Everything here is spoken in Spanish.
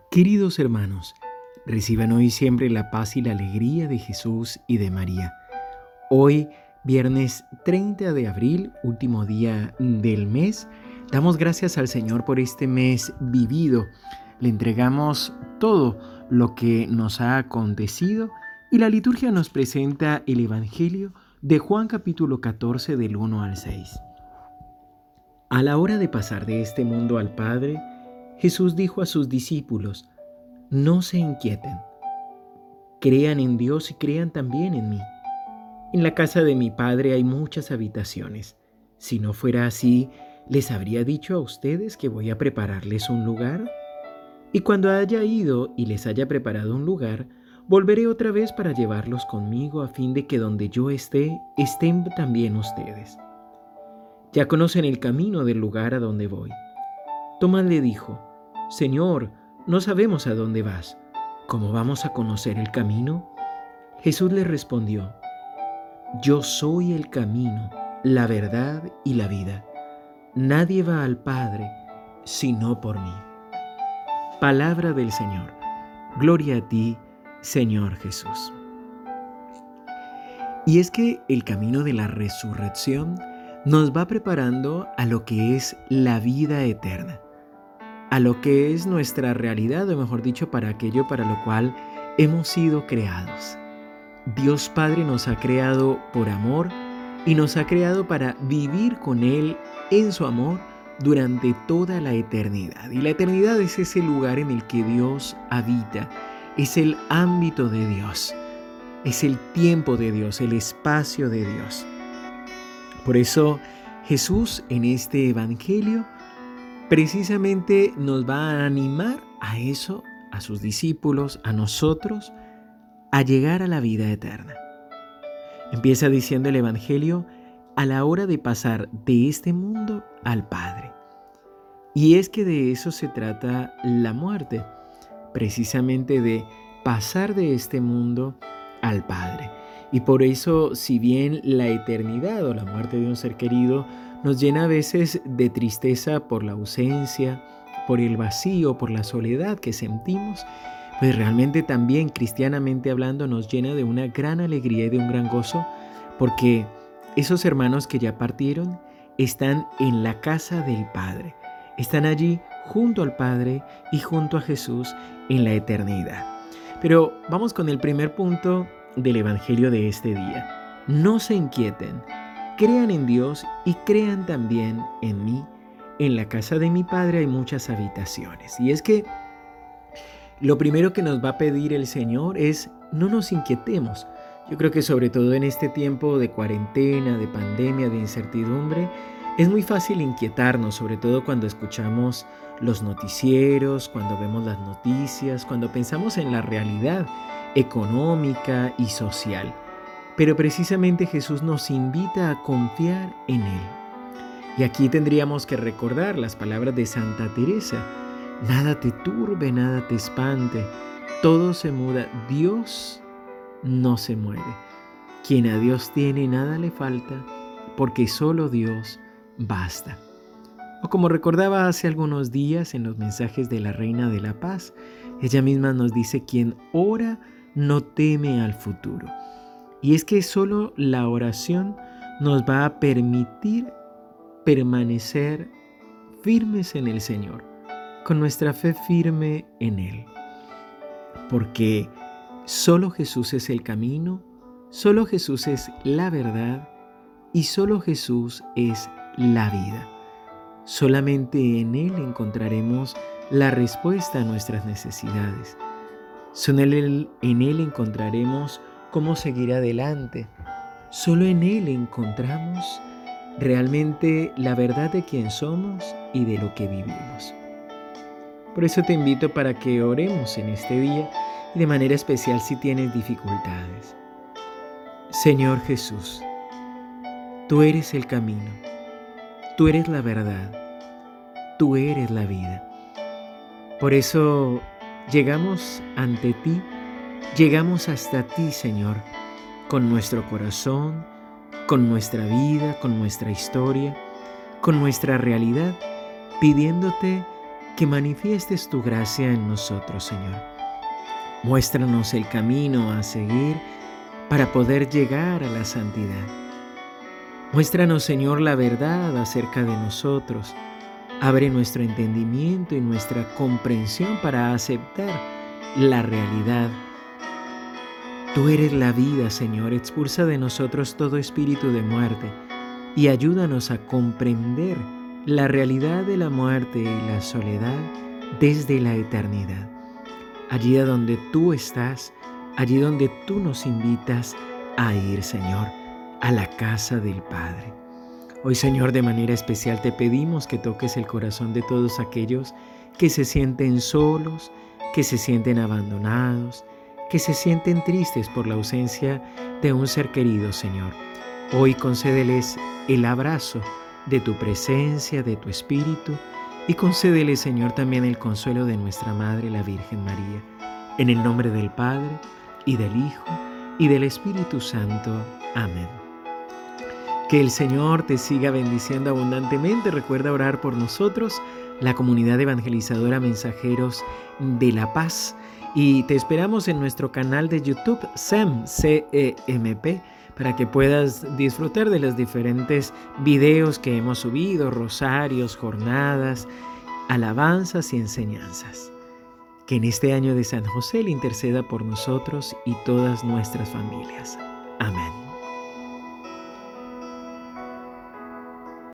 Queridos hermanos, reciban hoy siempre la paz y la alegría de Jesús y de María. Hoy, viernes 30 de abril, último día del mes, damos gracias al Señor por este mes vivido. Le entregamos todo lo que nos ha acontecido y la liturgia nos presenta el Evangelio de Juan capítulo 14 del 1 al 6. A la hora de pasar de este mundo al Padre, Jesús dijo a sus discípulos: no se inquieten, crean en Dios y crean también en mí. En la casa de mi Padre hay muchas habitaciones. Si no fuera así, ¿les habría dicho a ustedes que voy a prepararles un lugar? Y cuando haya ido y les haya preparado un lugar, volveré otra vez para llevarlos conmigo, a fin de que donde yo esté, estén también ustedes. Ya conocen el camino del lugar a donde voy. Tomás le dijo: Señor, no sabemos a dónde vas. ¿Cómo vamos a conocer el camino? Jesús le respondió: Yo soy el camino, la verdad y la vida. Nadie va al Padre sino por mí. Palabra del Señor. Gloria a ti, Señor Jesús. Y es que el camino de la resurrección nos va preparando a lo que es la vida eterna, a lo que es nuestra realidad, o mejor dicho, para aquello para lo cual hemos sido creados. Dios Padre nos ha creado por amor y nos ha creado para vivir con Él en su amor durante toda la eternidad. Y la eternidad es ese lugar en el que Dios habita, es el ámbito de Dios, es el tiempo de Dios, el espacio de Dios. Por eso Jesús en este Evangelio precisamente nos va a animar a eso, a sus discípulos, a nosotros, a llegar a la vida eterna. Empieza diciendo el Evangelio: a la hora de pasar de este mundo al Padre. Y es que de eso se trata la muerte, precisamente de pasar de este mundo al Padre. Y por eso, si bien la eternidad o la muerte de un ser querido nos llena a veces de tristeza por la ausencia, por el vacío, por la soledad que sentimos, pues realmente también, cristianamente hablando, nos llena de una gran alegría y de un gran gozo, porque esos hermanos que ya partieron están en la casa del Padre, están allí junto al Padre y junto a Jesús en la eternidad. Pero vamos con el primer punto del Evangelio de este día. No se inquieten, crean en Dios y crean también en mí. En la casa de mi Padre hay muchas habitaciones. Y es que lo primero que nos va a pedir el Señor es: no nos inquietemos. Yo creo que sobre todo en este tiempo de cuarentena, de pandemia, de incertidumbre, es muy fácil inquietarnos, sobre todo cuando escuchamos los noticieros, cuando vemos las noticias, cuando pensamos en la realidad económica y social. Pero precisamente Jesús nos invita a confiar en Él. Y aquí tendríamos que recordar las palabras de Santa Teresa: nada te turbe, nada te espante, todo se muda, Dios no se mueve. Quien a Dios tiene, nada le falta, porque solo Dios basta. O como recordaba hace algunos días en los mensajes de la Reina de la Paz, ella misma nos dice: quien ora no teme al futuro. Y es que solo la oración nos va a permitir permanecer firmes en el Señor, con nuestra fe firme en Él. Porque solo Jesús es el camino, solo Jesús es la verdad y solo Jesús es la vida. Solamente en Él encontraremos la respuesta a nuestras necesidades. Solo en Él encontraremos cómo seguir adelante. Solo en Él encontramos realmente la verdad de quién somos y de lo que vivimos. Por eso te invito para que oremos en este día y de manera especial si tienes dificultades. Señor Jesús, tú eres el camino, tú eres la verdad, tú eres la vida. Por eso llegamos ante ti, llegamos hasta ti, Señor, con nuestro corazón, con nuestra vida, con nuestra historia, con nuestra realidad, pidiéndote que manifiestes tu gracia en nosotros, Señor. Muéstranos el camino a seguir para poder llegar a la santidad. Muéstranos, Señor, la verdad acerca de nosotros. Abre nuestro entendimiento y nuestra comprensión para aceptar la realidad. Tú eres la vida, Señor. Expulsa de nosotros todo espíritu de muerte y ayúdanos a comprender la realidad de la muerte y la soledad desde la eternidad. Allí donde tú estás, allí donde tú nos invitas a ir, Señor, a la casa del Padre. Hoy, Señor, de manera especial te pedimos que toques el corazón de todos aquellos que se sienten solos, que se sienten abandonados, que se sienten tristes por la ausencia de un ser querido, Señor. Hoy concédeles el abrazo de tu presencia, de tu Espíritu, y concédeles, Señor, también el consuelo de nuestra Madre, la Virgen María. En el nombre del Padre, y del Hijo, y del Espíritu Santo. Amén. Que el Señor te siga bendiciendo abundantemente. Recuerda orar por nosotros, la comunidad evangelizadora Mensajeros de la Paz. Y te esperamos en nuestro canal de YouTube, SEM, CEMP, para que puedas disfrutar de los diferentes videos que hemos subido, rosarios, jornadas, alabanzas y enseñanzas. Que en este año de San José le interceda por nosotros y todas nuestras familias. Amén.